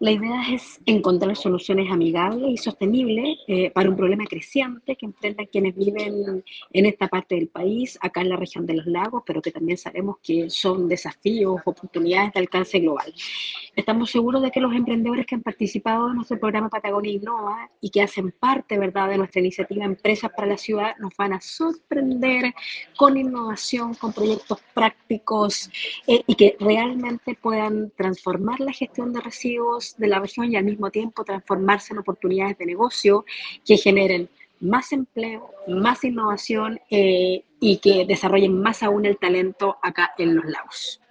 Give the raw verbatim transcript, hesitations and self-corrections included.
La idea es encontrar soluciones amigables y sostenibles eh, para un problema creciente que enfrentan quienes viven en esta parte del país, acá en la región de los lagos, pero que también sabemos que son desafíos, oportunidades de alcance global. Estamos seguros de que los emprendedores que han participado en nuestro programa Patagonia Innova y que hacen parte, ¿verdad?, de nuestra iniciativa Empresas para la Ciudad nos van a sorprender con innovación, con proyectos prácticos eh, y que realmente puedan transformar la gestión de residuos de la región y al mismo tiempo transformarse en oportunidades de negocio que generen más empleo, más innovación eh, y que desarrollen más aún el talento acá en los lagos.